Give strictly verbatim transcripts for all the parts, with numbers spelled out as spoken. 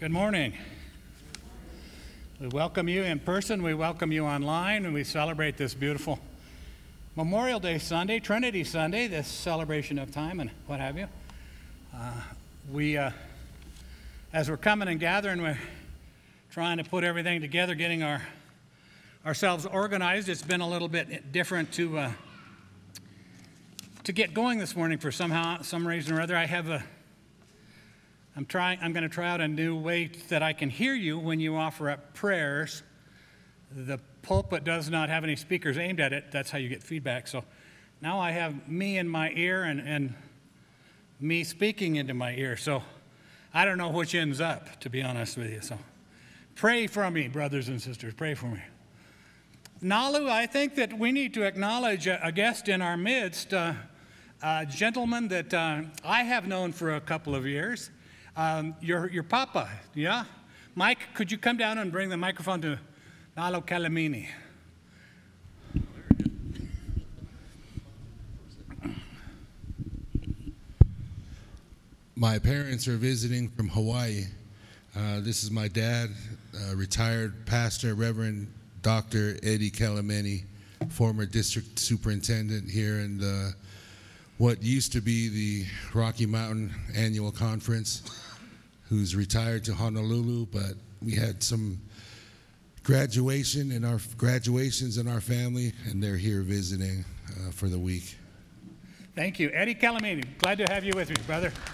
Good morning. We welcome you in person, we welcome you online, and we celebrate this beautiful Memorial Day Sunday, Trinity Sunday, this celebration of time and what have you. Uh, we, uh, as we're coming and gathering, we're trying to put everything together, getting our ourselves organized. It's been a little bit different to uh, to get going this morning for somehow, some reason or other. I have a I'm trying. I'm going to try out a new way that I can hear you when you offer up prayers. The pulpit does not have any speakers aimed at it. That's how you get feedback. So now I have me in my ear and, and me speaking into my ear. So I don't know which ends up, to be honest with you. So pray for me, brothers and sisters. Pray for me. Nalu, I think that we need to acknowledge a, a guest in our midst, uh, a gentleman that uh, I have known for a couple of years. Um, your your papa, yeah? Mike, could you come down and bring the microphone to Nalo Calamini? My parents are visiting from Hawaii. Uh, this is my dad, uh, retired pastor, Reverend Doctor Eddie Calamini, former district superintendent here in the, what used to be the Rocky Mountain Annual Conference, who's retired to Honolulu, but we had some graduation in our graduations in our family, and they're here visiting uh, for the week. Thank you. Eddie Calamini, glad to have you with me, brother. I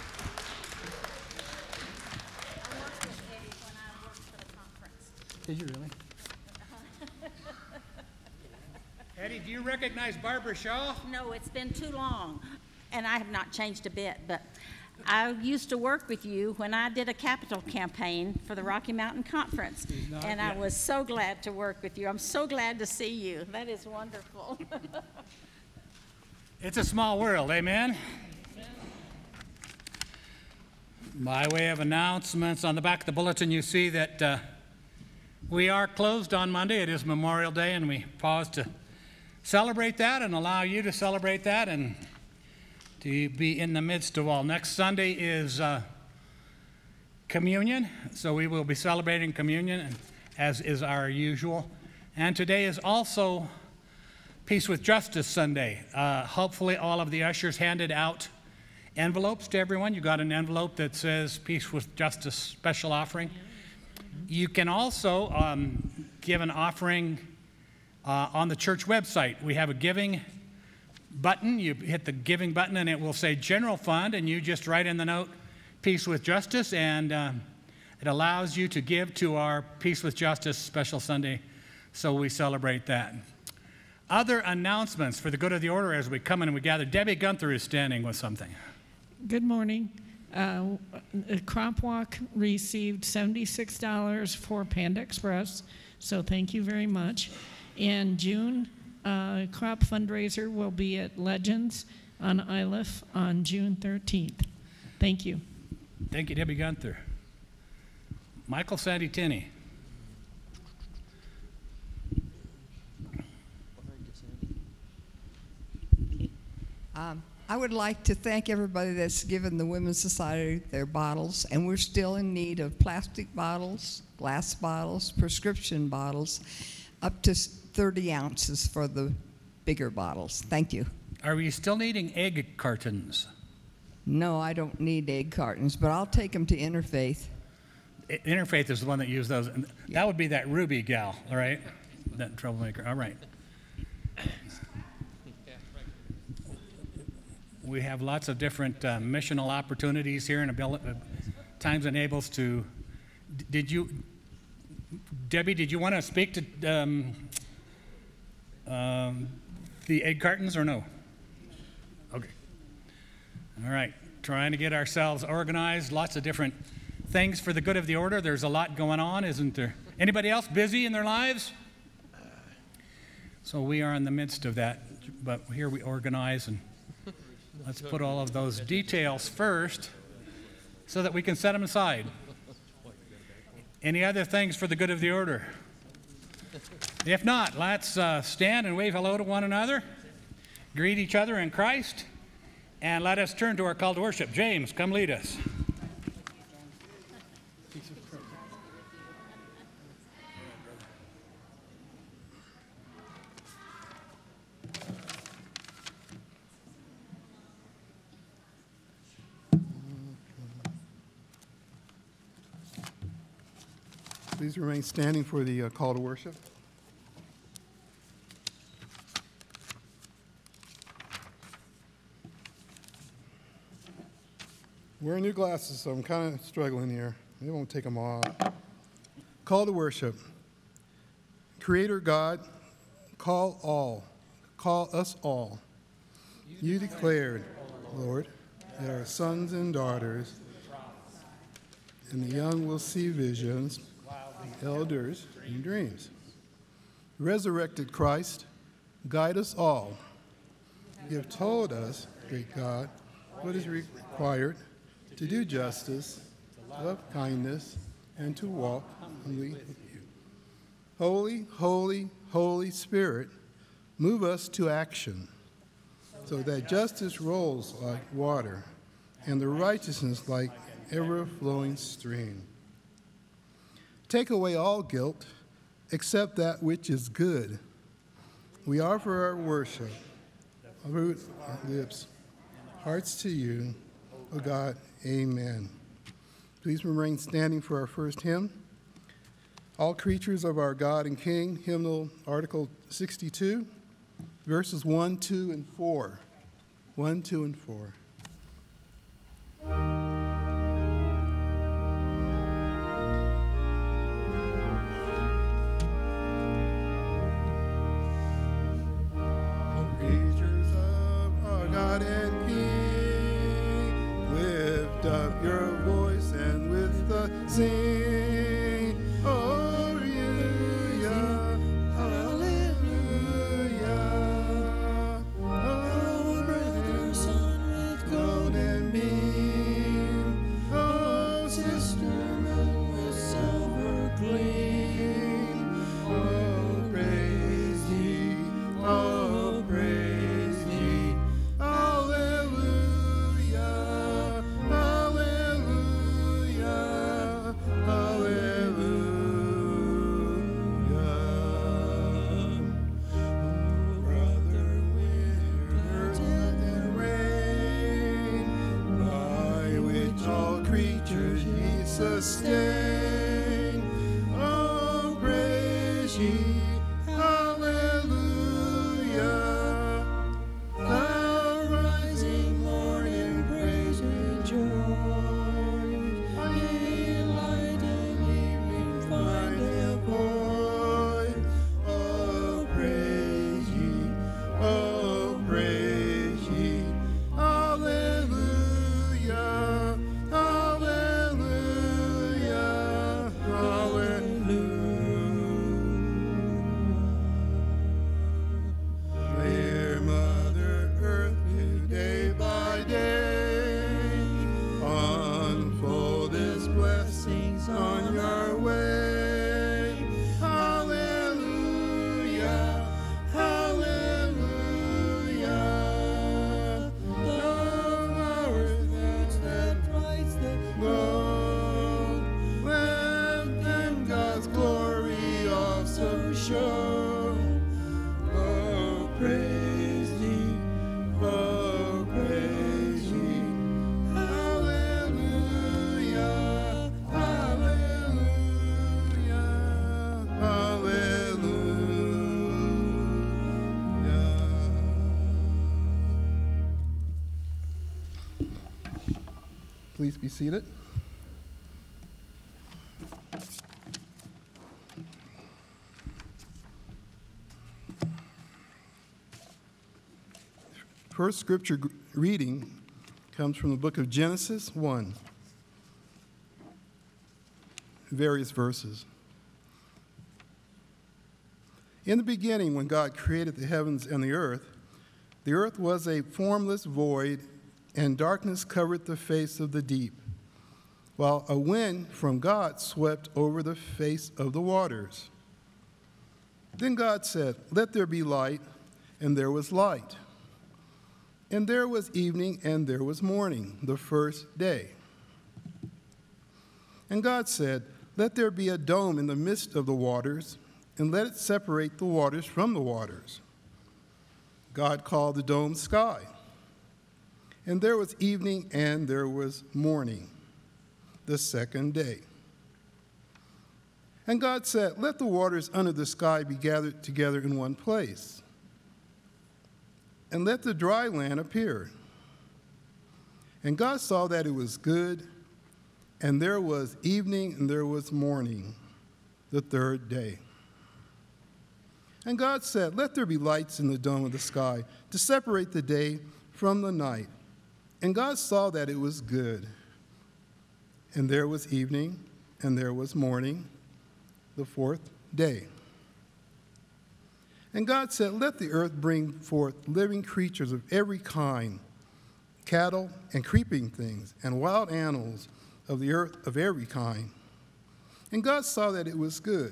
worked with Eddie when I worked for the conference. Did you really? Eddie, do you recognize Barbara Shaw? No, it's been too long, and I have not changed a bit, but I used to work with you when I did a capital campaign for the Rocky Mountain Conference, and I was so glad to work with you. I'm so glad to see you. That is wonderful. It's a small world, amen? By way of announcements, on the back of the bulletin you see that uh, we are closed on Monday. It is Memorial Day, and we pause to celebrate that and allow you to celebrate that and to be in the midst of all. Next Sunday is uh, communion, so we will be celebrating communion as is our usual. And today is also Peace with Justice Sunday. Uh, hopefully all of the ushers handed out envelopes to everyone. You got an envelope that says Peace with Justice Special Offering. You can also um, give an offering uh, on the church website. We have a giving button. You hit the giving button and it will say General Fund, and you just write in the note Peace with Justice, and uh, it allows you to give to our Peace with Justice Special Sunday, so we celebrate that. Other announcements for the good of the order as we come in and we gather. Debbie Gunther is standing with something. Good morning. Uh, Crop Walk received seventy-six dollars for Panda Express, so thank you very much. In June, uh, crop fundraiser will be at Legends on Iliff on June thirteenth. Thank you. Thank you, Debbie Gunther. Michael Santitini. Um, I would like to thank everybody that's given the Women's Society their bottles, and we're still in need of plastic bottles, glass bottles, prescription bottles, up to thirty ounces for the bigger bottles. Thank you. Are we still needing egg cartons? No, I don't need egg cartons, but I'll take them to Interfaith. I- Interfaith is the one that used those. And that would be that Ruby gal, all right? That troublemaker. All right. We have lots of different uh, missional opportunities here, and abil- uh, times enables to. d- Did you, Debbie? Did you want to speak to um, um, the egg cartons or no? Okay. All right. Trying to get ourselves organized. Lots of different things for the good of the order. There's a lot going on, isn't there? Anybody else busy in their lives? So we are in the midst of that, but here we organize, and let's put all of those details first so that we can set them aside. Any other things for the good of the order? If not, let's uh, stand and wave hello to one another, greet each other in Christ, and let us turn to our call to worship. James, come lead us. Please remain standing for the uh, call to worship. Wearing new glasses, so I'm kind of struggling here. Maybe I won't take them off. Call to worship. Creator God, call all. Call us all. You declared, Lord, that our sons and daughters and the young will see visions, the elders in dreams. Resurrected Christ, guide us all. You have told us, great God, what is required to do justice, to love kindness, and to walk humbly with you. Holy, holy, Holy Spirit, move us to action so that justice rolls like water and the righteousness like ever-flowing stream. Take away all guilt except that which is good. We offer our worship, our root, our lips, hearts to you, O God, amen. Please remain standing for our first hymn. All creatures of our God and King, hymnal article sixty-two, verses one, two, and four. one, two, and four. Creatures of our God and King, lift up your voice and with the sing, hallelujah, hallelujah. Oh, brother, son with golden beam, oh, sister, moon with silver gleam. Oh, praise ye, oh, praise ye, hallelujah, hallelujah, hallelujah. Oh, brother, winter and rain, by which all creatures ye sustain. Oh, praise ye, hallelujah. Thou rising morning, praise rejoice. Ye light and evening find their voice. Oh, praise ye, oh, praise ye, hallelujah, hallelujah, hallelujah. Dear Mother Earth, new day by day, unfold His blessings on your way. Hallelujah, hallelujah. The earth that lights the globe, let them God's glory also show. Oh, praise ye, oh, praise ye, hallelujah, hallelujah, hallelujah. Please be seated. First scripture g- reading comes from the book of Genesis one, various verses. In the beginning, when God created the heavens and the earth, the earth was a formless void, and darkness covered the face of the deep, while a wind from God swept over the face of the waters. Then God said, "Let there be light," and there was light. And there was evening, and there was morning, the first day. And God said, "Let there be a dome in the midst of the waters, and let it separate the waters from the waters." God called the dome sky. And there was evening, and there was morning, the second day. And God said, let the waters under the sky be gathered together in one place, and let the dry land appear. And God saw that it was good, and there was evening and there was morning, the third day. And God said, let there be lights in the dome of the sky to separate the day from the night. And God saw that it was good. And there was evening and there was morning, the fourth day. And God said, let the earth bring forth living creatures of every kind, cattle and creeping things, and wild animals of the earth of every kind. And God saw that it was good.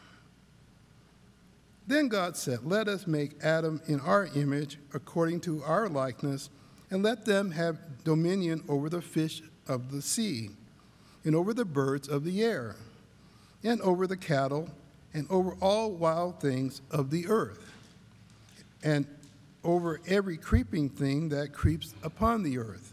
Then God said, let us make Adam in our image, according to our likeness, and let them have dominion over the fish of the sea, and over the birds of the air, and over the cattle, and over all wild things of the earth, and over every creeping thing that creeps upon the earth.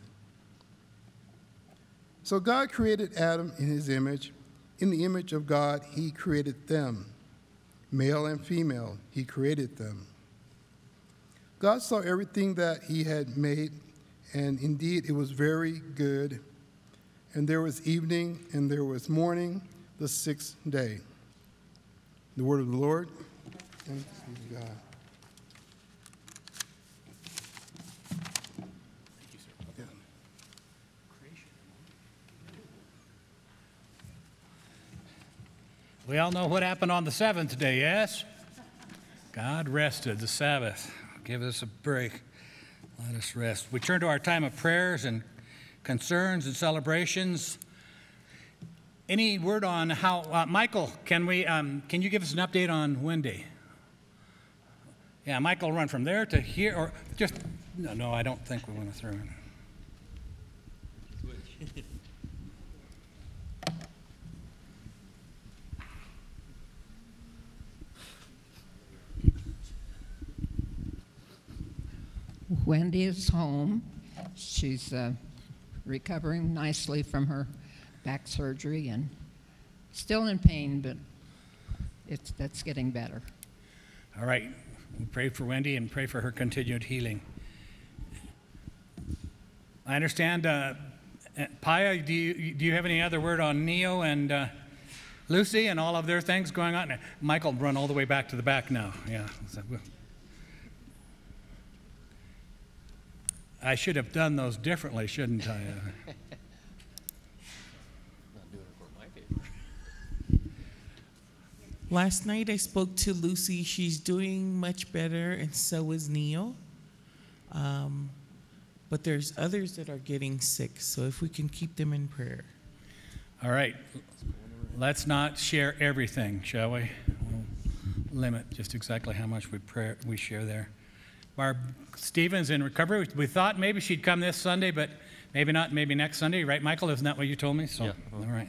So God created Adam in his image. In the image of God, he created them. Male and female, he created them. God saw everything that he had made, and indeed it was very good. And there was evening and there was morning, the sixth day. The word of the Lord. Thanks be to God. We all know what happened on the seventh day, yes? God rested, the Sabbath. Give us a break. Let us rest. We turn to our time of prayers and concerns and celebrations. Any word on how, uh, Michael, can we, um, can you give us an update on Wendy? Yeah, Michael, run from there to here, or just, no, no, I don't think we want to throw in. Wendy is home. She's uh, recovering nicely from her back surgery and still in pain, but it's, that's getting better. All right. We pray for Wendy and pray for her continued healing. I understand, uh, Paya, do you, do you have any other word on Neo and uh, Lucy and all of their things going on? Michael, run all the way back to the back now. Yeah. I should have done those differently, shouldn't I? Last night I spoke to Lucy. She's doing much better, and so is Neil. Um, but there's others that are getting sick, so if we can keep them in prayer. All right. Let's not share everything, shall we? We'll limit just exactly how much we pray, we share there. Barb Stevens in recovery. We thought maybe she'd come this Sunday, but maybe not, maybe next Sunday, right, Michael? Isn't that what you told me? So, yeah. All right.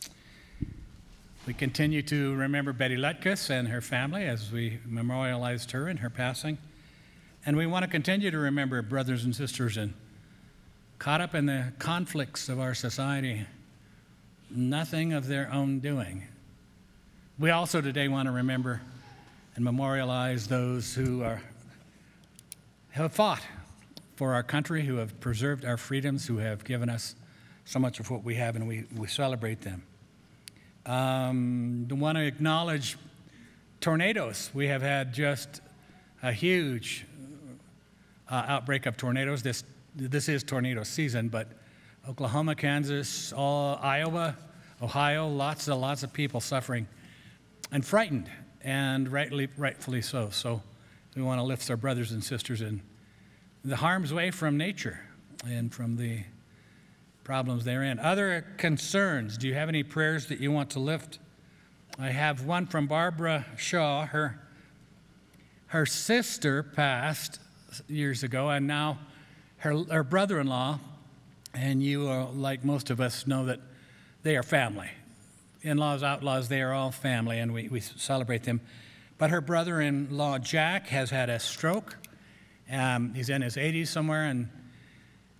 We continue to remember Betty Lutkus and her family as we memorialized her in her passing. And we want to continue to remember brothers and sisters and caught up in the conflicts of our society, nothing of their own doing. We also today want to remember and memorialize those who are have fought for our country, who have preserved our freedoms, who have given us so much of what we have, and we, we celebrate them. Um, I want to acknowledge tornadoes. We have had just a huge uh, outbreak of tornadoes. This, this is tornado season, but Oklahoma, Kansas, all Iowa, Ohio, lots and lots of people suffering and frightened, and rightly, rightfully so. So we want to lift our brothers and sisters in the harm's way from nature and from the problems therein. Other concerns, do you have any prayers that you want to lift? I have one from Barbara Shaw. Her, her sister passed years ago, and now her, her brother-in-law, and you, are, like most of us, know that they are family. In-laws, outlaws, they are all family, and we, we celebrate them. But her brother-in-law, Jack, has had a stroke. Um, he's in his eighties somewhere, and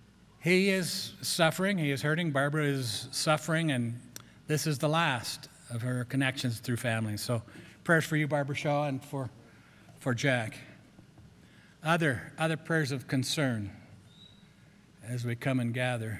he is suffering. He is hurting. Barbara is suffering, and this is the last of her connections through family. So prayers for you, Barbara Shaw, and for, for Jack. Other, other prayers of concern as we come and gather.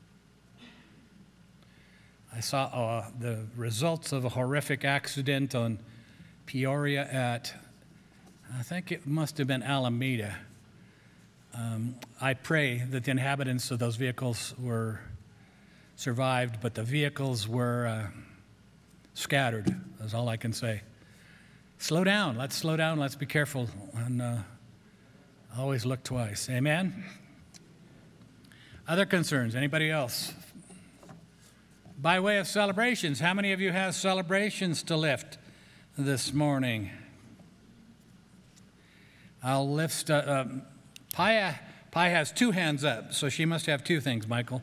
I saw uh, the results of a horrific accident on Peoria at, I think it must have been Alameda. Um, I pray that the inhabitants of those vehicles were survived, but the vehicles were uh, scattered, is all I can say. Slow down. Let's slow down. Let's be careful, and uh, always look twice. Amen? Other concerns? Anybody else? By way of celebrations, how many of you have celebrations to lift this morning? I'll lift, uh, um, Pia, Pia has two hands up, so she must have two things, Michael.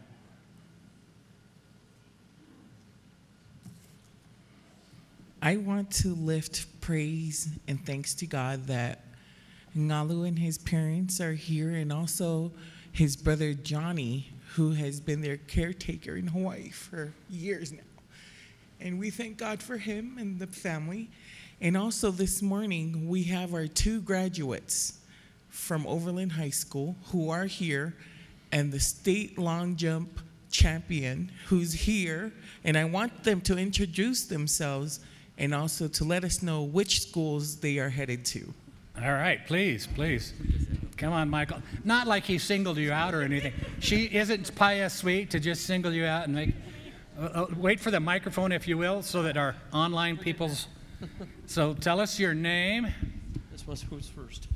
I want to lift praise and thanks to God that Ngalu and his parents are here, and also his brother Johnny, who has been their caretaker in Hawaii for years now. And we thank God for him and the family. And also this morning, we have our two graduates from Overland High School who are here, and the state long jump champion who's here. And I want them to introduce themselves and also to let us know which schools they are headed to. All right, please, please. Come on, Michael. Not like he singled you out or anything. She isn't Pia sweet to just single you out and make. Uh, uh, wait for the microphone, if you will, so that our online people's. So tell us your name. This was who's first.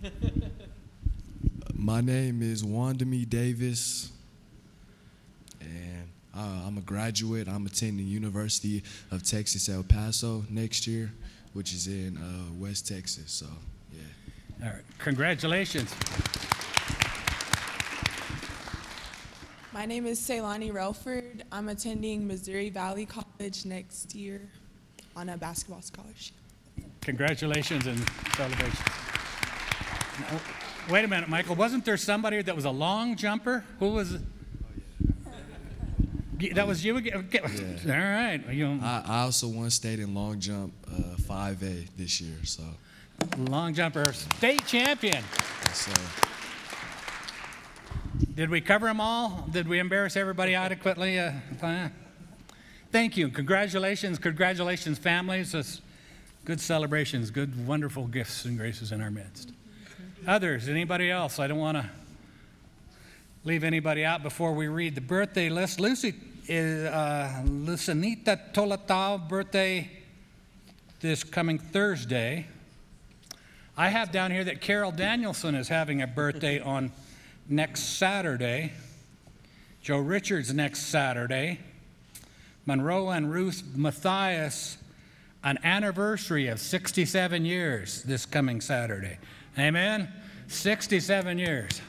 My name is Wandemi Davis, and uh, I'm a graduate. I'm attending University of Texas El Paso next year, which is in uh, West Texas. So, yeah. All right. Congratulations. My name is Ceylani Relford. I'm attending Missouri Valley College next year on a basketball scholarship. Congratulations and celebrations. Now, wait a minute, Michael. Wasn't there somebody that was a long jumper? Who was it? That was you again? Yeah. All right. You, I, I also won state in long jump uh, five A this year. So. Long jumper, state champion. Yes, sir. Did we cover them all? Did we embarrass everybody adequately? Uh, uh, thank you. Congratulations. Congratulations, families. It's good celebrations, good, wonderful gifts and graces in our midst. Others, anybody else? I don't want to leave anybody out before we read the birthday list. Lucy is uh, Lucinita Tolatao, birthday this coming Thursday. I have down here that Carol Danielson is having a birthday on next Saturday. Joe Richards next Saturday. Monroe and Ruth Matthias, an anniversary of sixty-seven years this coming Saturday. Amen? sixty-seven years.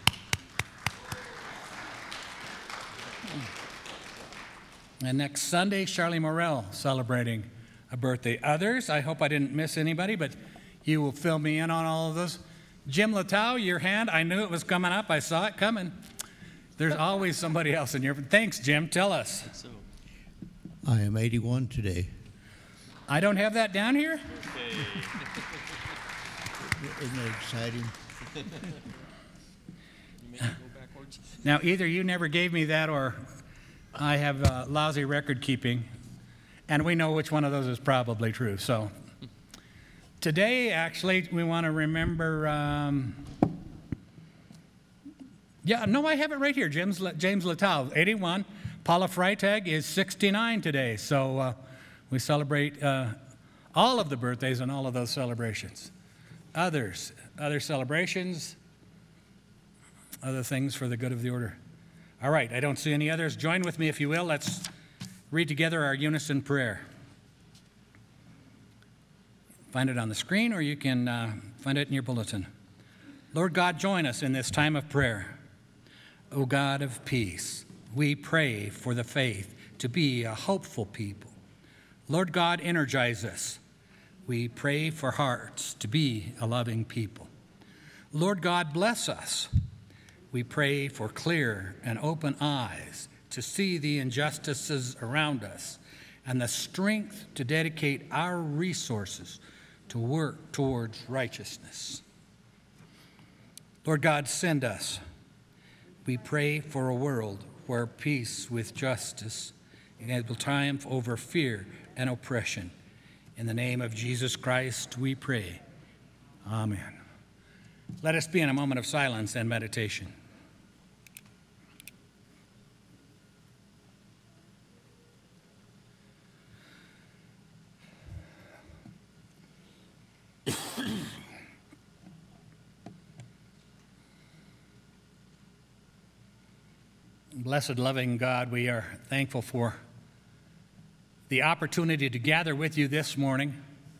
And next Sunday, Charlie Morrell celebrating a birthday. Others, I hope I didn't miss anybody, but you will fill me in on all of those. Jim Latau, your hand, I knew it was coming up. I saw it coming. There's always somebody else in your. Thanks, Jim. Tell us. So, I am eighty-one today. I don't have that down here? okay. Isn't that exciting? You make me go backwards. Now, either you never gave me that or I have uh, lousy record keeping, and we know which one of those is probably true. So today, actually, we want to remember, um, yeah, no, I have it right here, James, James Latau, eighty-one. Paula Freitag is sixty-nine today. So uh, we celebrate uh, all of the birthdays and all of those celebrations. Others, other celebrations, other things for the good of the order. All right, I don't see any others. Join with me, if you will. Let's read together our unison prayer. Find it on the screen, or you can uh, find it in your bulletin. Lord God, join us in this time of prayer. O God of peace, we pray for the faith to be a hopeful people. Lord God, energize us. We pray for hearts to be a loving people. Lord God, bless us. We pray for clear and open eyes to see the injustices around us and the strength to dedicate our resources to work towards righteousness. Lord God, send us. We pray for a world where peace with justice will triumph over fear and oppression. In the name of Jesus Christ, we pray. Amen. Let us be in a moment of silence and meditation. Blessed, loving God, we are thankful for the opportunity to gather with you this morning.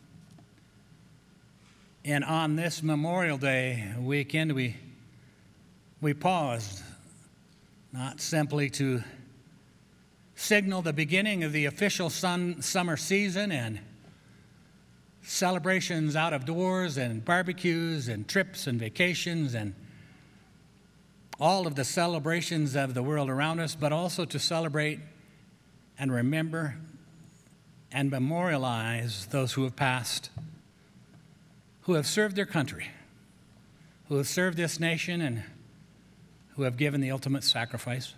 And on this Memorial Day weekend, we, we paused, not simply to signal the beginning of the official sun, summer season and celebrations out of doors and barbecues and trips and vacations and all of the celebrations of the world around us, but also to celebrate and remember and memorialize those who have passed, who have served their country, who have served this nation, and who have given the ultimate sacrifice.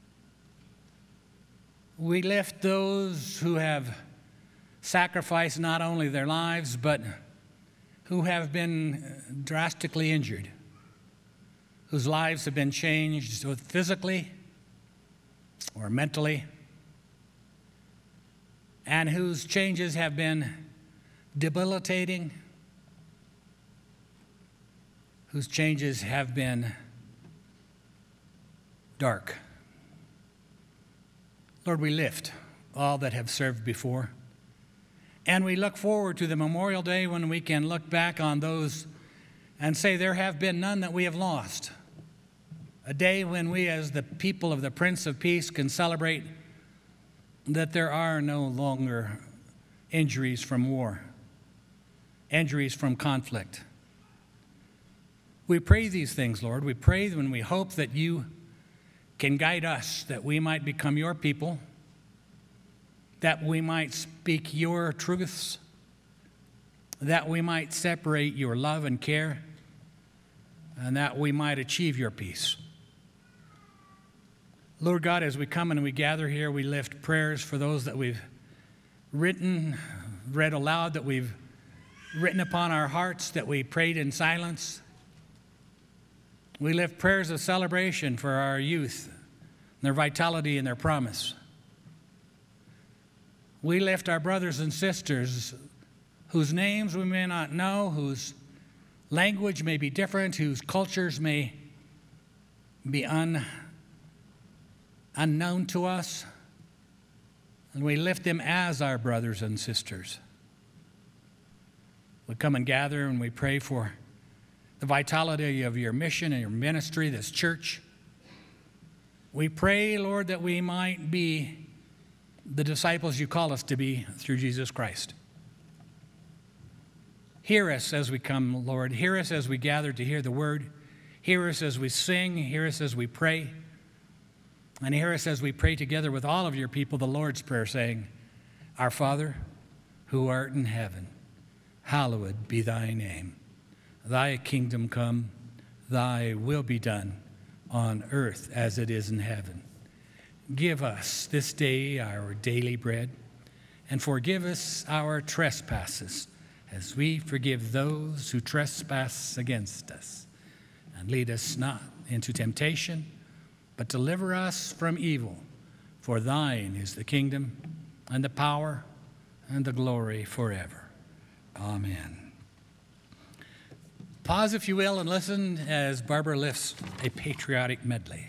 We lift those who have sacrificed not only their lives, but who have been drastically injured, whose lives have been changed physically or mentally, and whose changes have been debilitating, whose changes have been dark. Lord, we lift all that have served before, and we look forward to the Memorial Day when we can look back on those and say there have been none that we have lost. A day when we, as the people of the Prince of Peace, can celebrate that there are no longer injuries from war, injuries from conflict. We pray these things, Lord. We pray when we hope that you can guide us, that we might become your people, that we might speak your truths, that we might separate your love and care, and that we might achieve your peace. Lord God, as we come and we gather here, we lift prayers for those that we've written, read aloud, that we've written upon our hearts, that we prayed in silence. We lift prayers of celebration for our youth, their vitality and their promise. We lift our brothers and sisters whose names we may not know, whose language may be different, whose cultures may be un, unknown to us, and we lift them as our brothers and sisters. We come and gather and we pray for the vitality of your mission and your ministry, this church. We pray, Lord, that we might be the disciples you call us to be through Jesus Christ. Hear us as we come, Lord. Hear us as we gather to hear the word. Hear us as we sing. Hear us as we pray. And hear us as we pray together with all of your people the Lord's Prayer, saying, Our Father, who art in heaven, hallowed be thy name. Thy kingdom come, thy will be done on earth as it is in heaven. Give us this day our daily bread, and forgive us our trespasses, as we forgive those who trespass against us. And lead us not into temptation, but deliver us from evil. For thine is the kingdom, and the power, and the glory forever. Amen. Pause, if you will, and listen as Barbara lifts a patriotic medley.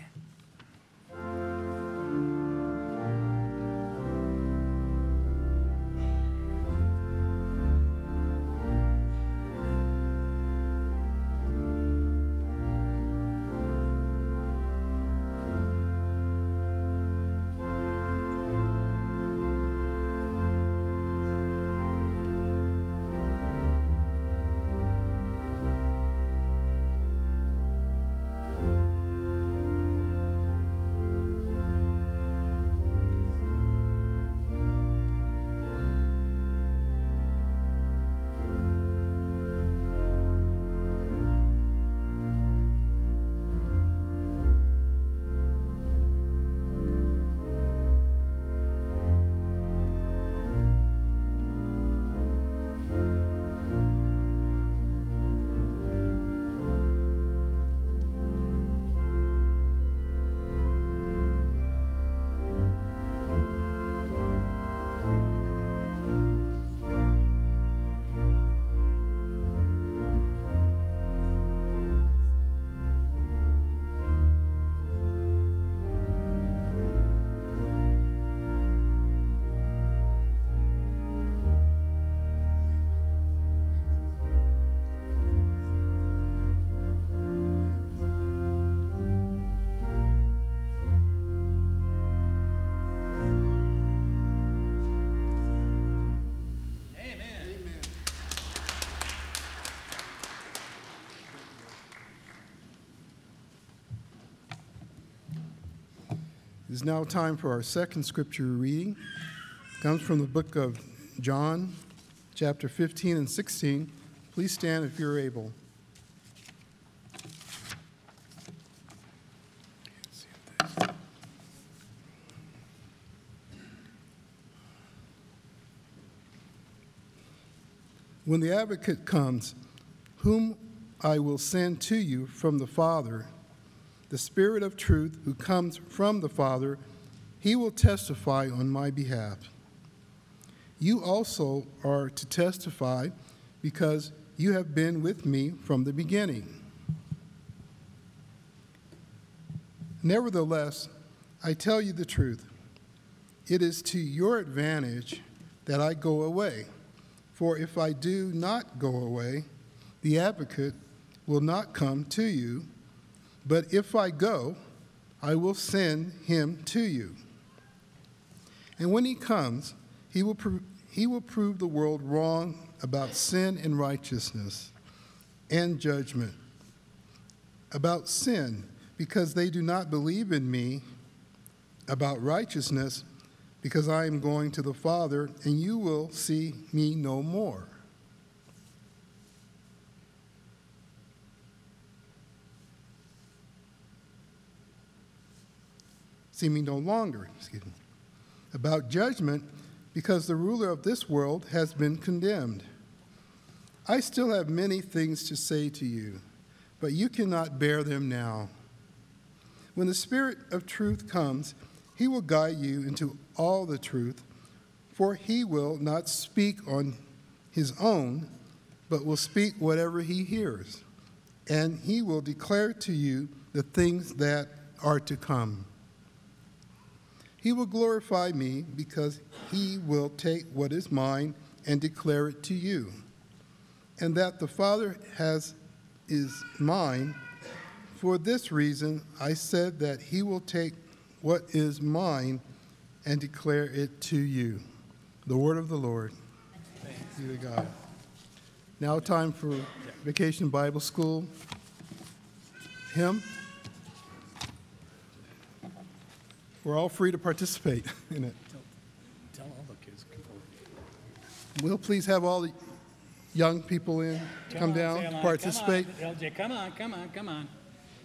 is now time for our second scripture reading. It comes from the book of John, chapter fifteen and sixteen. Please stand if you're able. When the advocate comes, whom I will send to you from the Father, the Spirit of truth who comes from the Father, he will testify on my behalf. You also are to testify because you have been with me from the beginning. Nevertheless, I tell you the truth. It is to your advantage that I go away. For if I do not go away, the advocate will not come to you. But if I go, I will send him to you. And when he comes, he will, pro- he will prove the world wrong about sin and righteousness and judgment. About sin, because they do not believe in me. About righteousness, because I am going to the Father, and you will see me no more. See me no longer, excuse me. About judgment, because the ruler of this world has been condemned. I still have many things to say to you, but you cannot bear them now. When the Spirit of truth comes, he will guide you into all the truth, for he will not speak on his own, but will speak whatever he hears, and he will declare to you the things that are to come. He will glorify me because he will take what is mine and declare it to you. And that the Father has is mine. For this reason, I said that he will take what is mine and declare it to you. The word of the Lord. Thanks be to God. Now time for Vacation Bible School hymn. We're all free to participate in it. Tell all the kids to come forward. We'll please have all the young people in, come, on, down, Sailon, participate. Come on, L J, come on, come on, come on.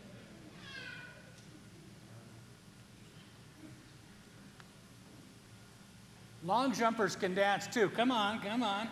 Long jumpers can dance too. Come on, come on.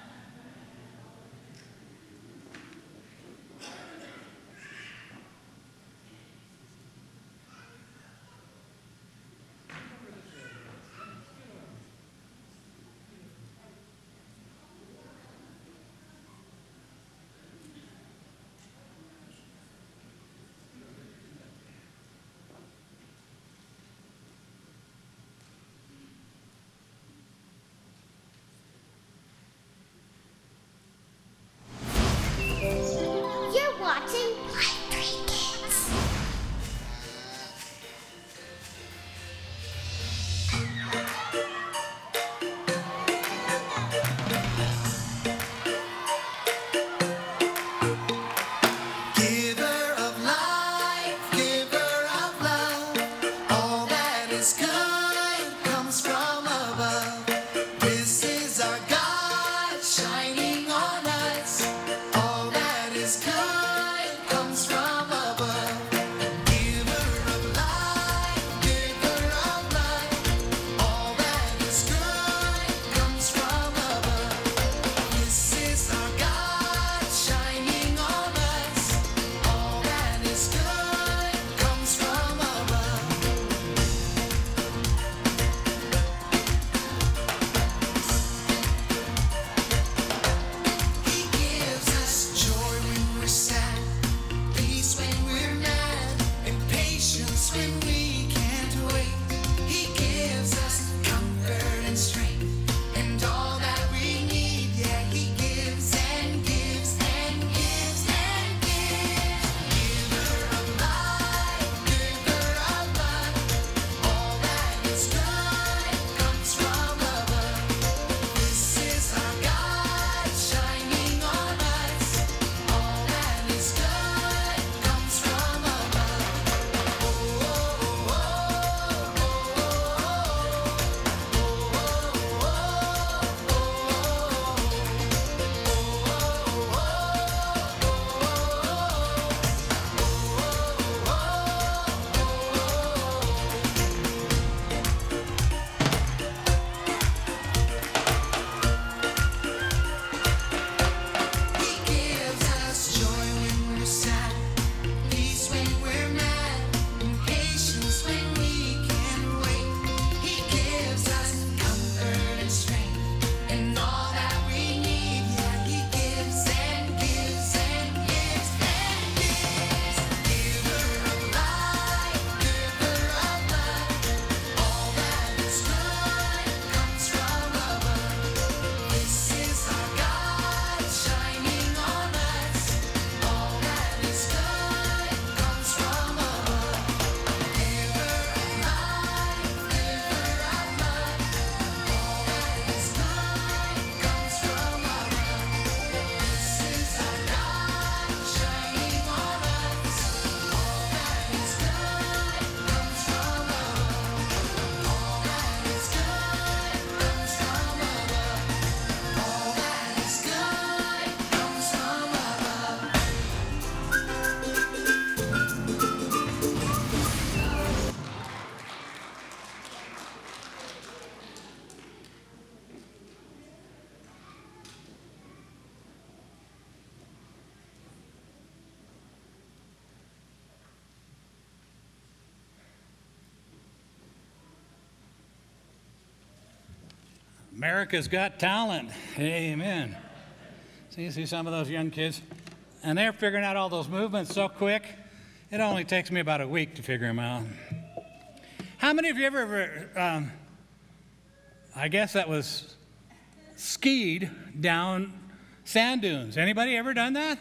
America's Got Talent. Amen. See, you see some of those young kids, and they're figuring out all those movements so quick, it only takes me about a week to figure them out. How many of you ever, um, I guess that was skied down sand dunes? Anybody ever done that?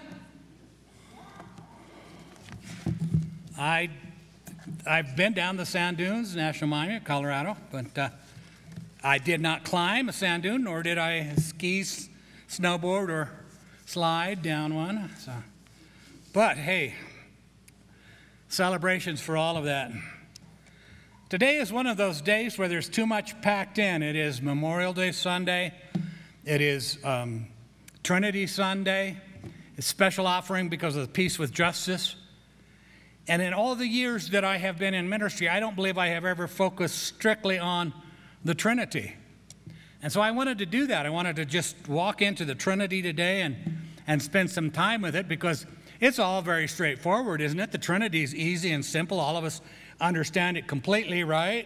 I, I've been down the sand dunes, National Monument, Colorado, but uh, I did not climb a sand dune, nor did I ski, snowboard, or slide down one. So. But hey, celebrations for all of that. Today is one of those days where there's too much packed in. It is Memorial Day Sunday. It is um, Trinity Sunday. It's special offering because of the Peace with Justice. And in all the years that I have been in ministry, I don't believe I have ever focused strictly on the Trinity. And so I wanted to do that. I wanted to just walk into the Trinity today and, and spend some time with it, because it's all very straightforward, isn't it? The Trinity is easy and simple. All of us understand it completely, right?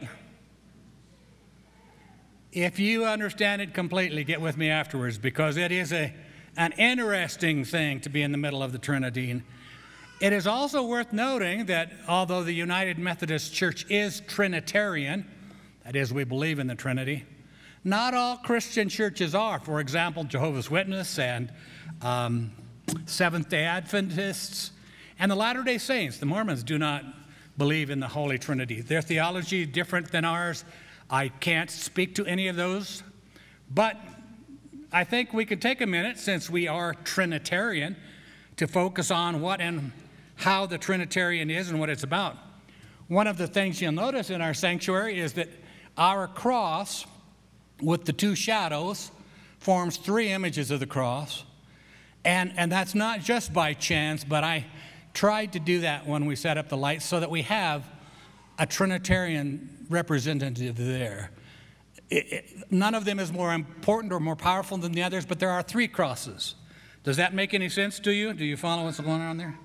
If you understand it completely, get with me afterwards, because it is a, an interesting thing to be in the middle of the Trinity. And it is also worth noting that although the United Methodist Church is Trinitarian, that is, we believe in the Trinity, not all Christian churches are. For example, Jehovah's Witnesses and um, Seventh-day Adventists and the Latter-day Saints, the Mormons, do not believe in the Holy Trinity. Their theology is different than ours. I can't speak to any of those, but I think we could take a minute, since we are Trinitarian, to focus on what and how the Trinitarian is and what it's about. One of the things you'll notice in our sanctuary is that our cross with the two shadows forms three images of the cross. And, and that's not just by chance, but I tried to do that when we set up the lights so that we have a Trinitarian representative there. It, it, none of them is more important or more powerful than the others, but there are three crosses. Does that make any sense to you? Do you follow what's going on there?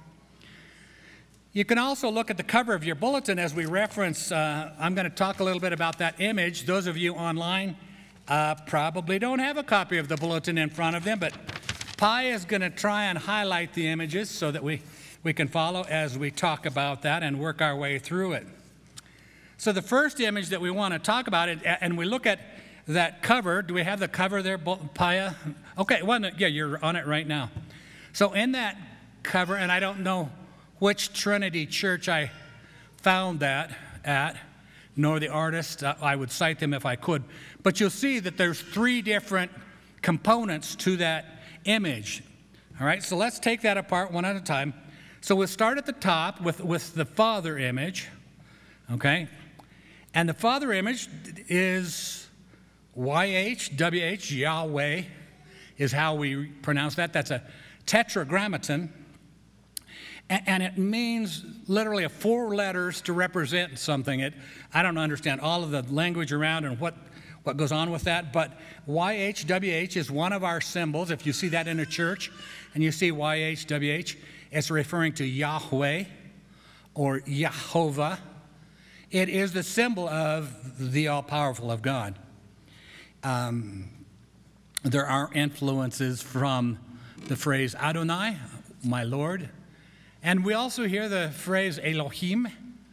You can also look at the cover of your bulletin as we reference. Uh, I'm going to talk a little bit about that image. Those of you online uh, probably don't have a copy of the bulletin in front of them, but Pi is going to try and highlight the images so that we, we can follow as we talk about that and work our way through it. So the first image that we want to talk about, it, and we look at that cover. Do we have the cover there, Paya? Okay, well, yeah, you're on it right now. So in that cover, and I don't know which Trinity church I found that at, nor the artist. I would cite them if I could. But you'll see that there's three different components to that image. All right, so let's take that apart one at a time. So we'll start at the top with, with the Father image, okay? And the Father image is Y H W H, Yahweh, is how we pronounce that. That's a tetragrammaton. And it means literally four letters to represent something. It, I don't understand all of the language around and what, what goes on with that, but Y H W H is one of our symbols. If you see that in a church and you see Y H W H, it's referring to Yahweh or Yehovah. It is the symbol of the all-powerful of God. Um, there are influences from the phrase Adonai, my Lord. And we also hear the phrase Elohim.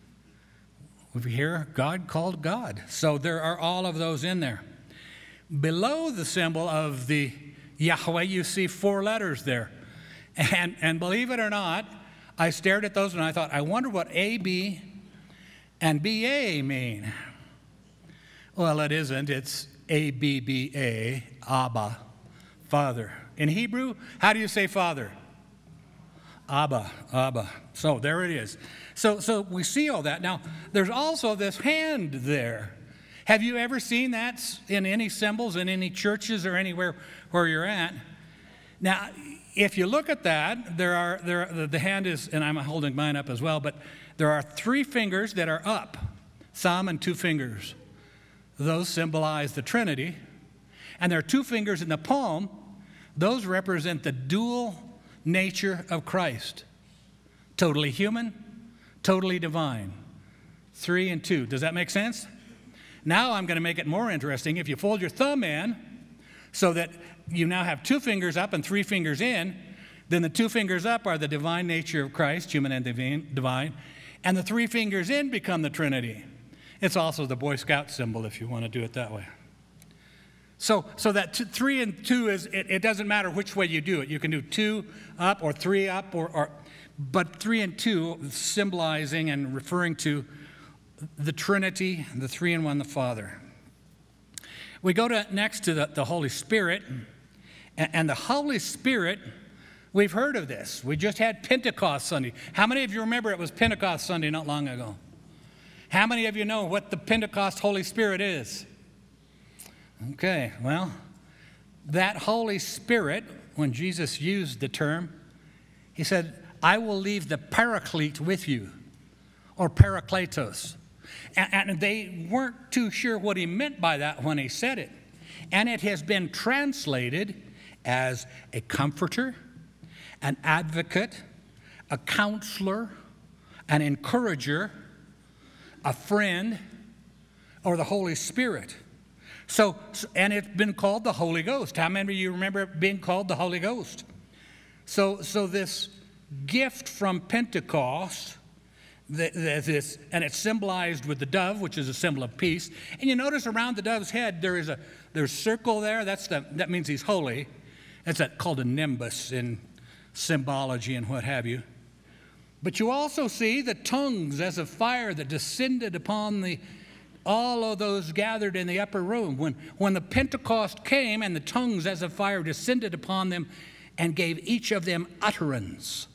We hear God called God. So there are all of those in there. Below the symbol of the Yahweh, you see four letters there. And, and believe it or not, I stared at those and I thought, I wonder what A B and B A mean. Well, it isn't. It's A B B A, Abba, Father. In Hebrew, how do you say Father? Abba, Abba. So there it is. So, so we see all that. Now, there's also this hand there. Have you ever seen that in any symbols, in any churches or anywhere where you're at? Now, if you look at that, there are, there, the, the hand is, and I'm holding mine up as well, but there are three fingers that are up, thumb and two fingers. Those symbolize the Trinity. And there are two fingers in the palm. Those represent the dual nature of Christ. Totally human, totally divine. Three and two. Does that make sense? Now I'm going to make it more interesting. If you fold your thumb in so that you now have two fingers up and three fingers in, then the two fingers up are the divine nature of Christ, human and divine, and the three fingers in become the Trinity. It's also the Boy Scout symbol if you want to do it that way. So, so that t- three and two is, it, it doesn't matter which way you do it. You can do two up or three up, or, or but three and two symbolizing and referring to the Trinity, the three in one, the Father. We go to next to the, the Holy Spirit, and, and the Holy Spirit, we've heard of this. We just had Pentecost Sunday. How many of you remember it was Pentecost Sunday not long ago? How many of you know what the Pentecost Holy Spirit is? Okay, well, that Holy Spirit, when Jesus used the term, he said, I will leave the Paraclete with you, or Parakletos. And, and they weren't too sure what he meant by that when he said it. And it has been translated as a comforter, an advocate, a counselor, an encourager, a friend, or the Holy Spirit. So, and it's been called the Holy Ghost. How many of you remember it being called the Holy Ghost? So, so this gift from Pentecost, the, the, this, and it's symbolized with the dove, which is a symbol of peace. And you notice around the dove's head there is a there's a circle there. That's the that means he's holy. That's a, called a nimbus in symbology and what have you. But you also see the tongues as of fire that descended upon the all of those gathered in the upper room. When, when the Pentecost came and the tongues as of fire descended upon them and gave each of them utterance.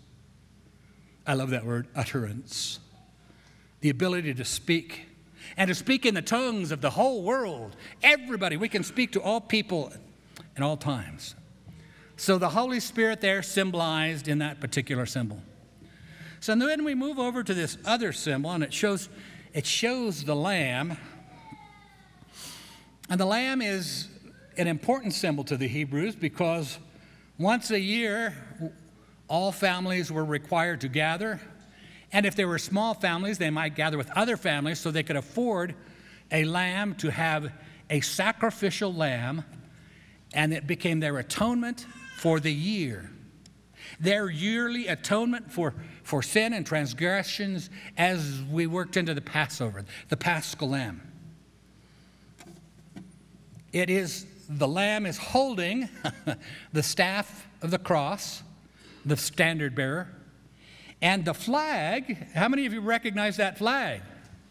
I love that word, utterance. The ability to speak. And to speak in the tongues of the whole world. Everybody. We can speak to all people in all times. So the Holy Spirit there symbolized in that particular symbol. So then we move over to this other symbol, and it shows It shows the lamb, and the lamb is an important symbol to the Hebrews because once a year, all families were required to gather, and if there were small families, they might gather with other families so they could afford a lamb to have a sacrificial lamb, and it became their atonement for the year. Their yearly atonement for, for sin and transgressions as we worked into the Passover, the Paschal Lamb. It is, the lamb is holding the staff of the cross, the standard bearer, and the flag. How many of you recognize that flag?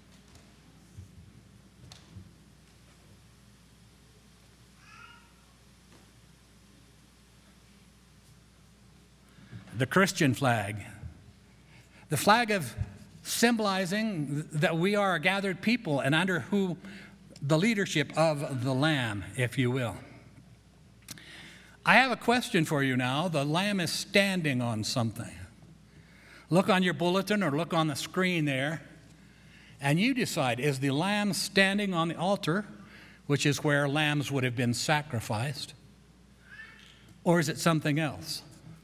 The Christian flag. The flag of symbolizing that we are a gathered people and under who the leadership of the Lamb, if you will. I have a question for you now. The Lamb is standing on something. Look on your bulletin or look on the screen there, and you decide, is the Lamb standing on the altar, which is where lambs would have been sacrificed, or is it something else?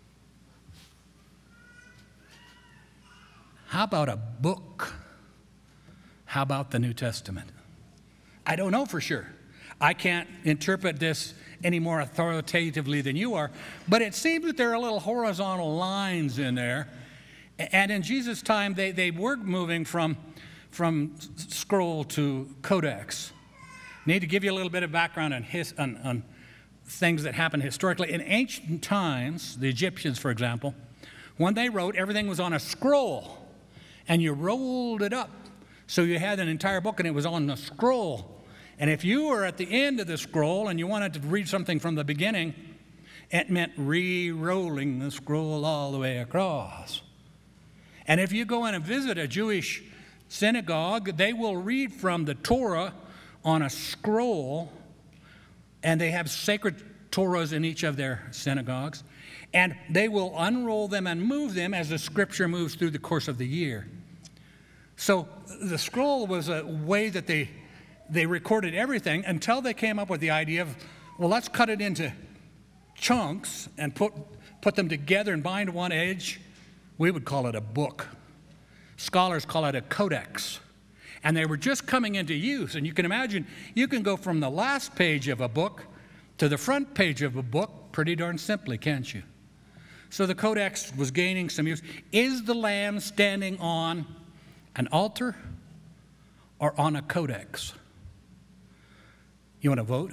How about a book? How about the New Testament? I don't know for sure. I can't interpret this any more authoritatively than you are, but it seems that there are little horizontal lines in there. And in Jesus' time, they, they were moving from, from scroll to codex. Need to give you a little bit of background on, his, on, on things that happened historically. In ancient times, the Egyptians, for example, when they wrote, everything was on a scroll. And you rolled it up. So you had an entire book and it was on the scroll. And if you were at the end of the scroll and you wanted to read something from the beginning, it meant re-rolling the scroll all the way across. And if you go in and visit a Jewish synagogue, they will read from the Torah on a scroll, and they have sacred Torahs in each of their synagogues, and they will unroll them and move them as the scripture moves through the course of the year. So the scroll was a way that they they recorded everything until they came up with the idea of, well, let's cut it into chunks and put put them together and bind one edge. We would call it a book. Scholars call it a codex. And they were just coming into use. And you can imagine, you can go from the last page of a book to the front page of a book pretty darn simply, can't you? So the codex was gaining some use. Is the lamb standing on an altar or on a codex? You want to vote?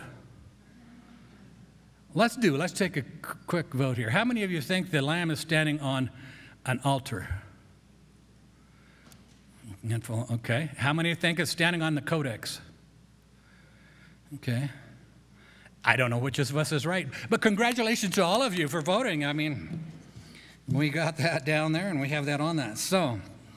Let's do, let's take a quick vote here. How many of you think the lamb is standing on an altar? Okay. How many think it's standing on the codex? Okay. I don't know which of us is right, but congratulations to all of you for voting. I mean, we got that down there and we have that on that. So,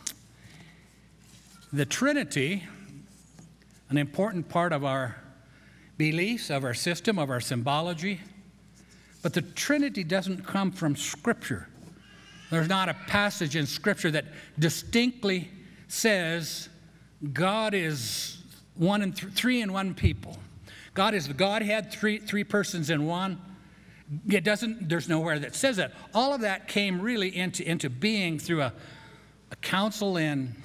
the Trinity, an important part of our beliefs, of our system, of our symbology, but the Trinity doesn't come from Scripture. There's not a passage in Scripture that distinctly says God is one and th- three in one people. God is the Godhead, three three persons in one. It doesn't. There's nowhere that says that. All of that came really into into being through a, a council in.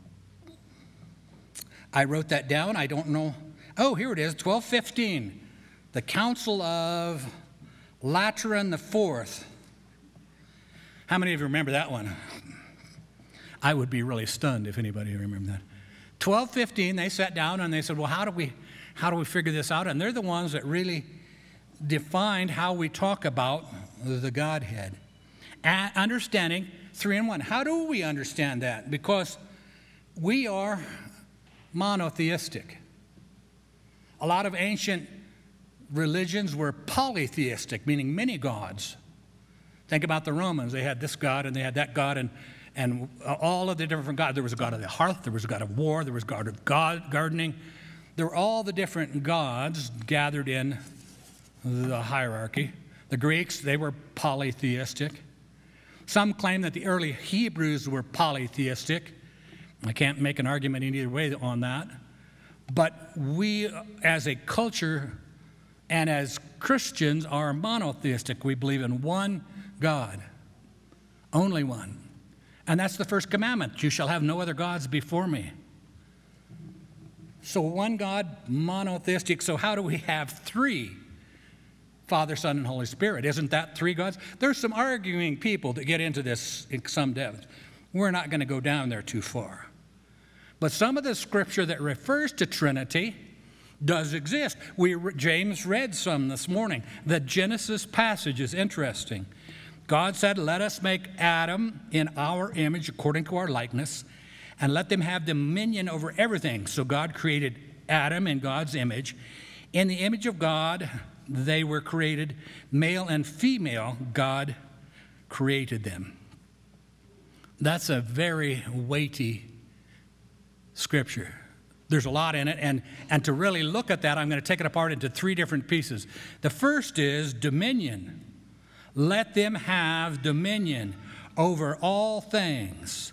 I wrote that down. I don't know. Oh, here it is, twelve fifteen, the Council of Lateran the Fourth. How many of you remember that one? I would be really stunned if anybody remembered that. twelve fifteen, they sat down and they said, well, how do we, how do we figure this out? And they're the ones that really defined how we talk about the Godhead. And understanding three in one. How do we understand that? Because we are monotheistic. A lot of ancient religions were polytheistic, meaning many gods. Think about the Romans. They had this god and they had that god, and And all of the different gods. There was a god of the hearth, there was a god of war, there was a god of God, gardening. There were all the different gods gathered in the hierarchy. The Greeks, they were polytheistic. Some claim that the early Hebrews were polytheistic. I can't make an argument in either way on that. But we, as a culture and as Christians, are monotheistic. We believe in one God, only one. And that's the first commandment. You shall have no other gods before me. So one God, monotheistic. So how do we have three? Father, Son, and Holy Spirit. Isn't that three gods? There's some arguing people that get into this in some depth. We're not going to go down there too far. But some of the scripture that refers to Trinity does exist. We, James read some this morning. The Genesis passage is interesting. God said, let us make Adam in our image according to our likeness, and let them have dominion over everything. So God created Adam in God's image. In the image of God, they were created, male and female, God created them. That's a very weighty scripture. There's a lot in it, and, and to really look at that, I'm going to take it apart into three different pieces. The first is dominion. Let them have dominion over all things.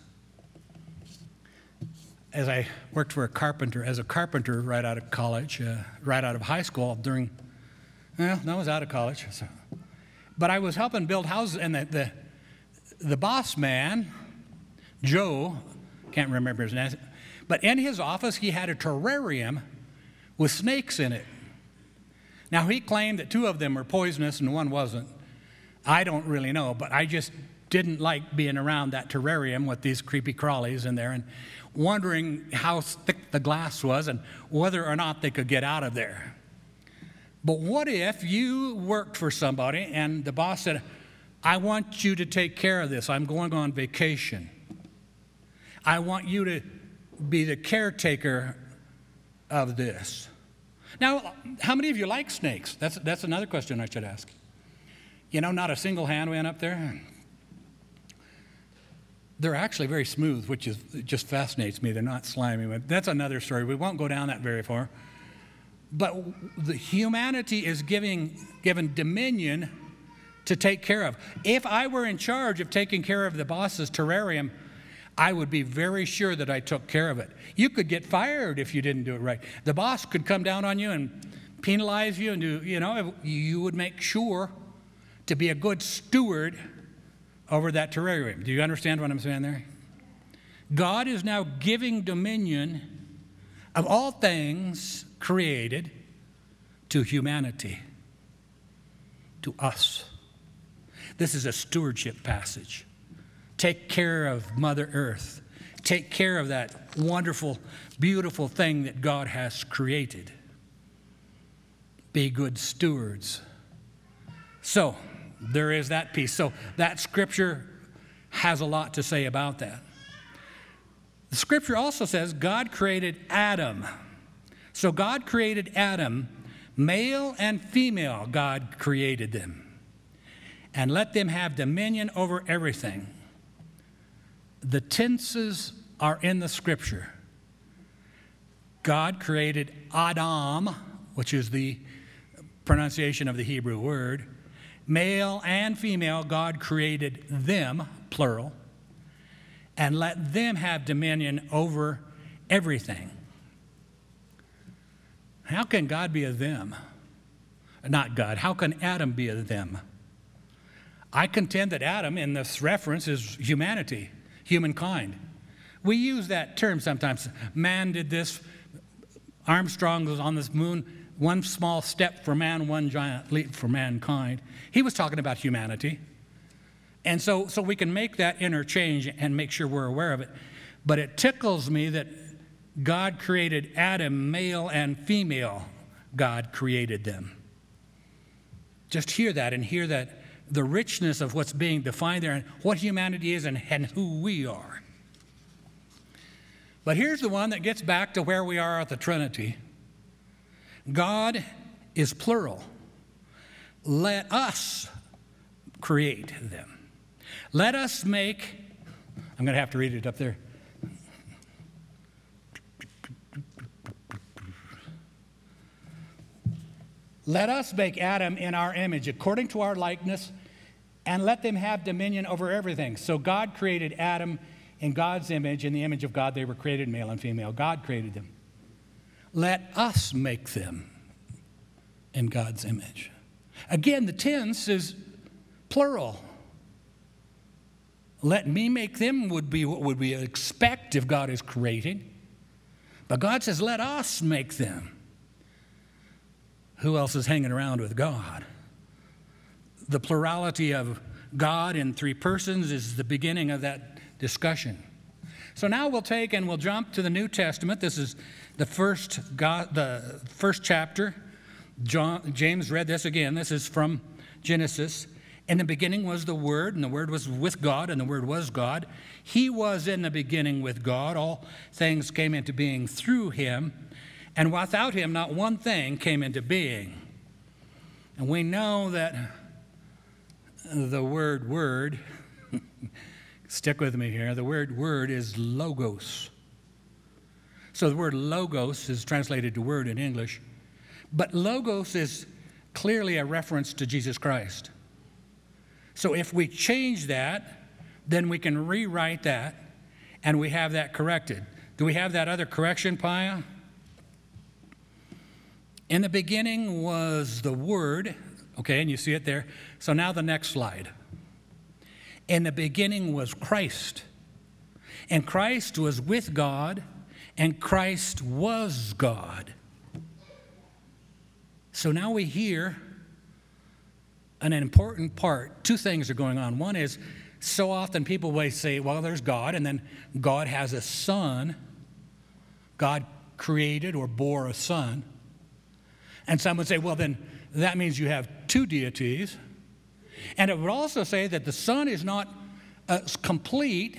As I worked for a carpenter, as a carpenter right out of college, uh, right out of high school during, well, no, I was out of college. So. But I was helping build houses, and the, the, the boss man, Joe, can't remember his name, but in his office he had a terrarium with snakes in it. Now he claimed that two of them were poisonous and one wasn't. I don't really know, but I just didn't like being around that terrarium with these creepy crawlies in there and wondering how thick the glass was and whether or not they could get out of there. But what if you worked for somebody and the boss said, I want you to take care of this. I'm going on vacation. I want you to be the caretaker of this. Now, how many of you like snakes? That's, that's another question I should ask. You know, not a single hand went up there. They're actually very smooth, which is, it just fascinates me. They're not slimy. But that's another story. We won't go down that very far. But the humanity is giving, given dominion to take care of. If I were in charge of taking care of the boss's terrarium, I would be very sure that I took care of it. You could get fired if you didn't do it right. The boss could come down on you and penalize you and do, you know, you would make sure to be a good steward over that terrarium. Do you understand what I'm saying there? God is now giving dominion of all things created, to humanity, to us. This is a stewardship passage. Take care of Mother Earth. Take care of that wonderful, beautiful thing that God has created. Be good stewards. So, there is that piece. So, that scripture has a lot to say about that. The scripture also says God created Adam. So, God created Adam, male and female, God created them, and let them have dominion over everything. The tenses are in the scripture. God created Adam, which is the pronunciation of the Hebrew word. Male and female, God created them, plural, and let them have dominion over everything. How can God be a them? Not God. How can Adam be a them? I contend that Adam in this reference is humanity, humankind. We use that term sometimes. Man did this. Armstrong was on this moon. One small step for man, one giant leap for mankind. He was talking about humanity. And so, so we can make that interchange and make sure we're aware of it. But it tickles me that God created Adam, male and female. God created them. Just hear that and hear that the richness of what's being defined there and what humanity is and, and who we are. But here's the one that gets back to where we are at the Trinity. God is plural. Let us create them. Let us make, I'm going to have to read it up there. Let us make Adam in our image, according to our likeness, and let them have dominion over everything. So God created Adam in God's image. In the image of God, they were created, male and female. God created them. Let us make them in God's image. Again, the tense is plural. Let me make them would be what would we expect if God is creating. But God says, let us make them. Who else is hanging around with God? The plurality of God in three persons is the beginning of that discussion. So now we'll take and we'll jump to the New Testament. This is the first God, the first chapter. John, James read this again. This is from Genesis. In the beginning was the Word, and the Word was with God, and the Word was God. He was in the beginning with God. All things came into being through him, and without him not one thing came into being. And we know that the word word, stick with me here, the word word is logos. So the word logos is translated to word in English, but logos is clearly a reference to Jesus Christ. So if we change that, then we can rewrite that, and we have that corrected. Do we have that other correction, Paya? In the beginning was the Word, okay, and you see it there. So now the next slide. In the beginning was Christ, and Christ was with God, and Christ was God. So now we hear an important part. Two things are going on. One is, so often people will say, well, there's God, and then God has a son. God created or bore a son. And some would say, well, then that means you have two deities. And it would also say that the Son is not as complete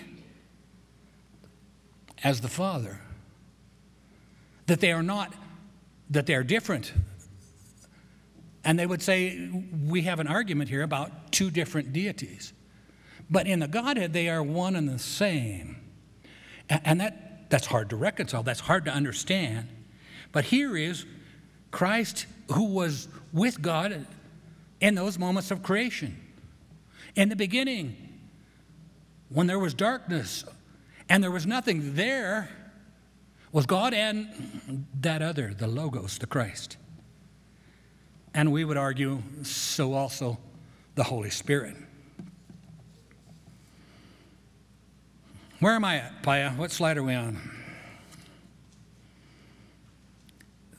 as the Father. That they are not, that they are different. And they would say, we have an argument here about two different deities. But in the Godhead, they are one and the same. And that, that's hard to reconcile. That's hard to understand. But here is Christ, who was with God in those moments of creation. In the beginning, when there was darkness and there was nothing, there was God and that other, the Logos, the Christ. And we would argue, so also the Holy Spirit. Where am I at, Paya? What slide are we on?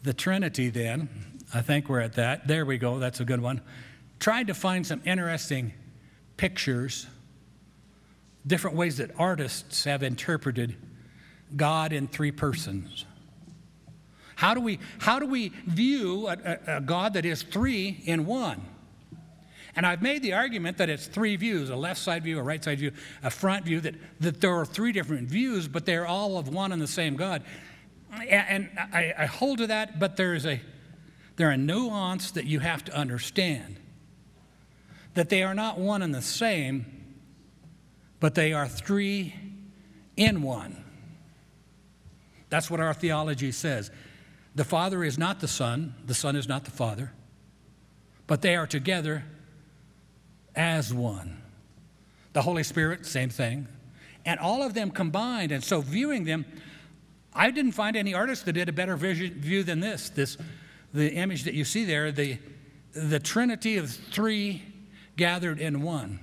the Trinity then, I think we're at that. There we go, that's a good one. Tried to find some interesting pictures, different ways that artists have interpreted God in three persons. How do we, how do we view a, a, a God that is three in one? And I've made the argument that it's three views, a left side view, a right side view, a front view, that, that there are three different views, but they're all of one and the same God. And I, I hold to that, but there's a, there a nuance that you have to understand. That they are not one and the same, but they are three in one. That's what our theology says. The Father is not the Son, the Son is not the Father, but they are together as one. The Holy Spirit, same thing. And all of them combined. And so viewing them, I didn't find any artist that did a better vision, view than this. This, the image that you see there, the, the Trinity of three gathered in one.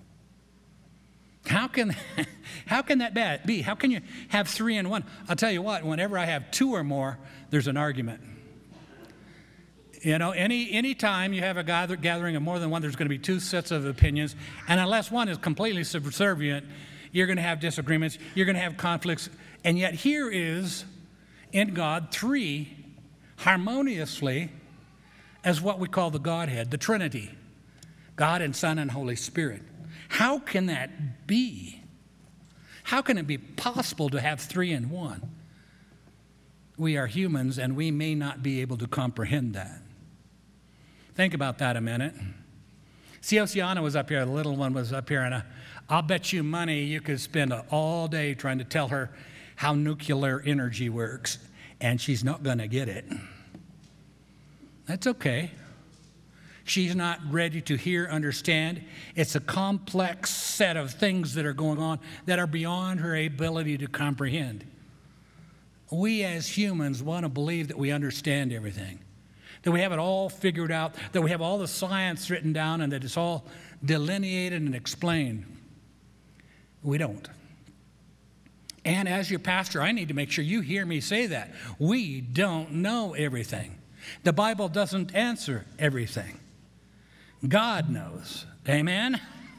How can, how can that be? How can you have three in one? I'll tell you what, whenever I have two or more, there's an argument. You know, any any time you have a gather, gathering of more than one, there's going to be two sets of opinions. And unless one is completely subservient, you're going to have disagreements. You're going to have conflicts. And yet here is, in God, three harmoniously as what we call the Godhead, the Trinity, God and Son and Holy Spirit. How can that be? How can it be possible to have three in one? We are humans, and we may not be able to comprehend that. Think about that a minute. See, Oceana was up here, the little one was up here, and uh, I'll bet you money you could spend all day trying to tell her how nuclear energy works, and she's not going to get it. That's okay. She's not ready to hear, understand. It's a complex set of things that are going on that are beyond her ability to comprehend. We as humans want to believe that we understand everything, that we have it all figured out, that we have all the science written down, and that it's all delineated and explained. We don't. And as your pastor, I need to make sure you hear me say that. We don't know everything. The Bible doesn't answer everything. God knows. Amen?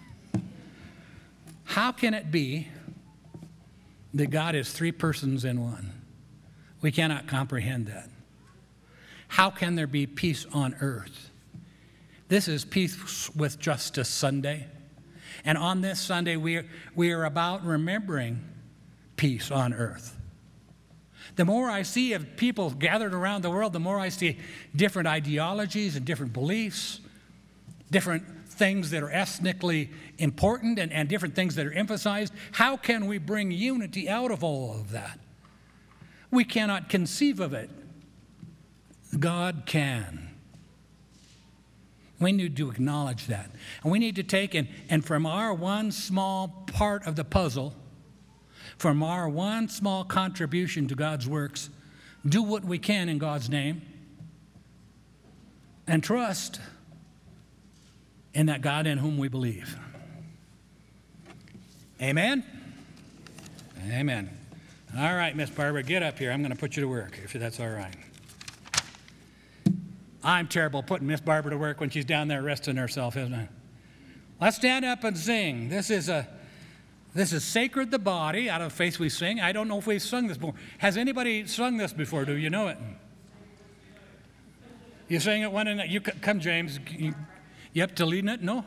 How can it be that God is three persons in one? We cannot comprehend that. How can there be peace on earth? This is Peace with Justice Sunday. And on this Sunday, we are, we are about remembering peace on earth. The more I see of people gathered around the world, the more I see different ideologies and different beliefs, different things that are ethnically important and, and different things that are emphasized. How can we bring unity out of all of that? We cannot conceive of it. God can. We need to acknowledge that. And we need to take and, and from our one small part of the puzzle, from our one small contribution to God's works, do what we can in God's name and trust in that God in whom we believe. Amen? Amen. All right, Miss Barbara, get up here. I'm going to put you to work, if that's all right. I'm terrible putting Miss Barbara to work when she's down there resting herself, isn't I? Let's stand up and sing. This is a this is Sacred the Body, out of Faith We Sing. I don't know if we've sung this before. Has anybody sung this before? Do you know it? You sang it one and you come, James. You, you up to leading it? No?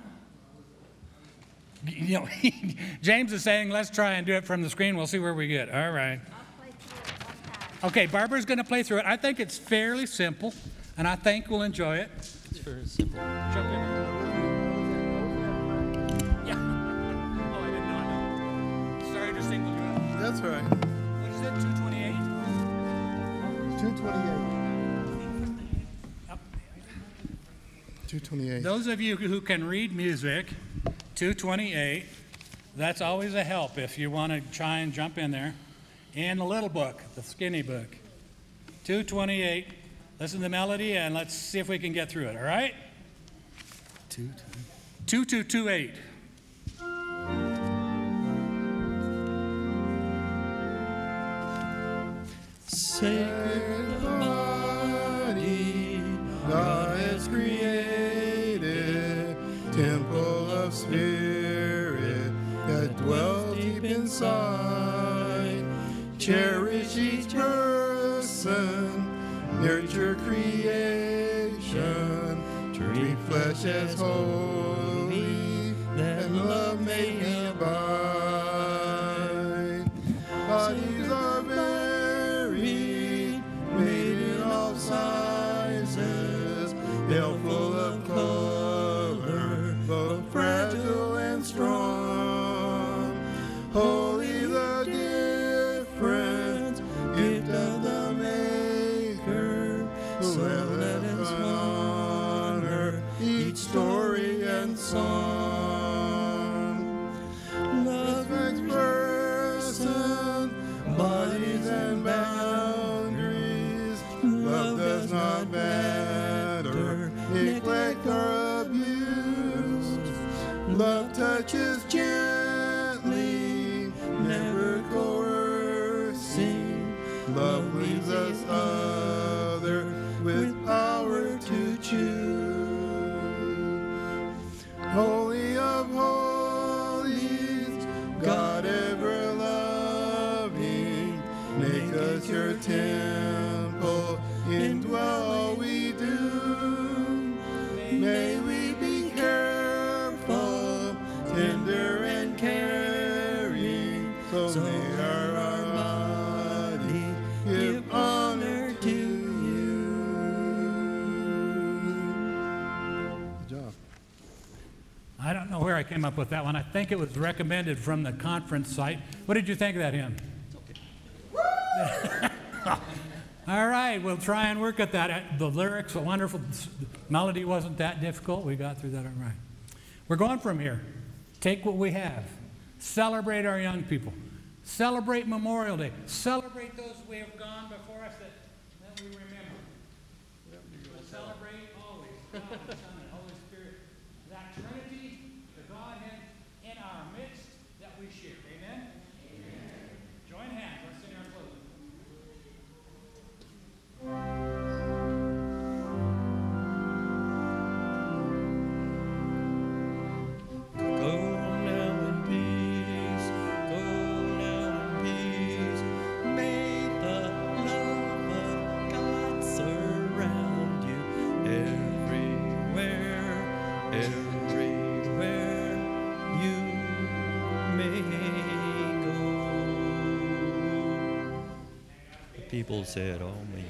You know, James is saying, let's try and do it from the screen. We'll see where we get. All right. Okay, Barbara's going to play through it. I think it's fairly simple, and I think we'll enjoy it. It's very simple. Jump in. Yeah. Oh, I did not know. Sorry to single you out. That's all right. What is it, two twenty-eight? two twenty-eight. Yep. two twenty-eight. Those of you who can read music, two twenty-eight, that's always a help if you want to try and jump in there. And the little book, the skinny book. two twenty-eight. Listen to the melody and let's see if we can get through it, all right? two two two eight. Sacred the inside. Cherish each person, nurture creation, treat flesh as holy, and love may abide. Bodies are varied, made in all sizes, built full of color, both fragile and strong. Holy the difference, gift of the Maker, so let us honor each story and song. Love makes person, bodies and boundaries. Love does not matter, neglect or abuse. Love touches gently, never coercing. Love leaves us other with power to choose. Holy of holies, God ever loving, make us your temple, indwell all we do. May we be careful, tender and caring, so may our body give honor to you. Good job. I don't know where I came up with that one. I think it was recommended from the conference site. What did you think of that hymn? All right, we'll try and work at that. Uh, The lyrics are wonderful. The melody wasn't that difficult. We got through that all right. We're going from here. Take what we have. Celebrate our young people. Celebrate Memorial Day. Celebrate those who have gone before us that, that we remember. We'll celebrate always God, the Son, and Holy Spirit. That Trinity, the Godhead, in our midst that we share. Amen? Amen. Join hands. Let's sing our closing. Go now in peace, go now in peace. May the love of God surround you everywhere, everywhere you may go. The people said, "Oh, may